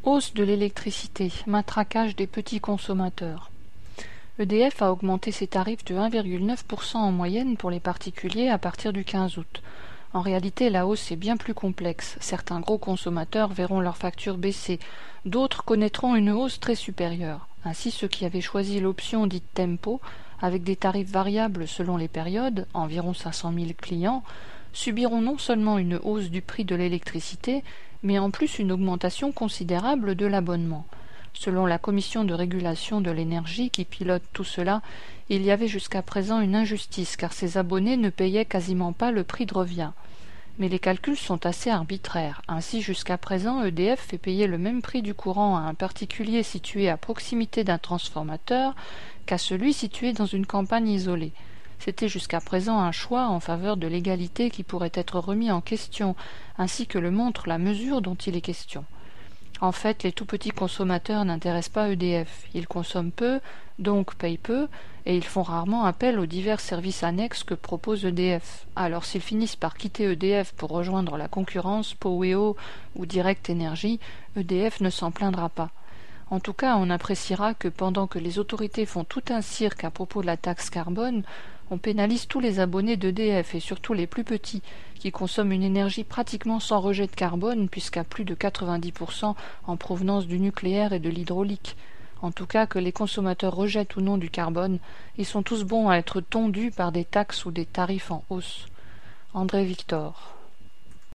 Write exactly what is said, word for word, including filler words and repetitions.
Hausse de l'électricité, matraquage des petits consommateurs. E D F a augmenté ses tarifs de un virgule neuf pour cent en moyenne pour les particuliers à partir du quinze août. En réalité, la hausse est bien plus complexe. Certains gros consommateurs verront leurs factures baisser, d'autres connaîtront une hausse très supérieure. Ainsi, ceux qui avaient choisi l'option dite Tempo, avec des tarifs variables selon les périodes, environ cinq cent mille clients, subiront non seulement une hausse du prix de l'électricité, mais en plus une augmentation considérable de l'abonnement. Selon la commission de régulation de l'énergie qui pilote tout cela, il y avait jusqu'à présent une injustice car ces abonnés ne payaient quasiment pas le prix de revient. Mais les calculs sont assez arbitraires. Ainsi, jusqu'à présent, E D F fait payer le même prix du courant à un particulier situé à proximité d'un transformateur qu'à celui situé dans une campagne isolée. C'était jusqu'à présent un choix en faveur de l'égalité qui pourrait être remis en question, ainsi que le montre la mesure dont il est question. En fait, les tout petits consommateurs n'intéressent pas E D F. Ils consomment peu, donc payent peu, et ils font rarement appel aux divers services annexes que propose E D F. Alors s'ils finissent par quitter E D F pour rejoindre la concurrence, Poweo ou Direct Energy, E D F ne s'en plaindra pas. En tout cas, on appréciera que pendant que les autorités font tout un cirque à propos de la taxe carbone, on pénalise tous les abonnés d'E D F et surtout les plus petits, qui consomment une énergie pratiquement sans rejet de carbone puisqu'à plus de quatre-vingt-dix pour cent en provenance du nucléaire et de l'hydraulique. En tout cas, que les consommateurs rejettent ou non du carbone, ils sont tous bons à être tondus par des taxes ou des tarifs en hausse. André Victor.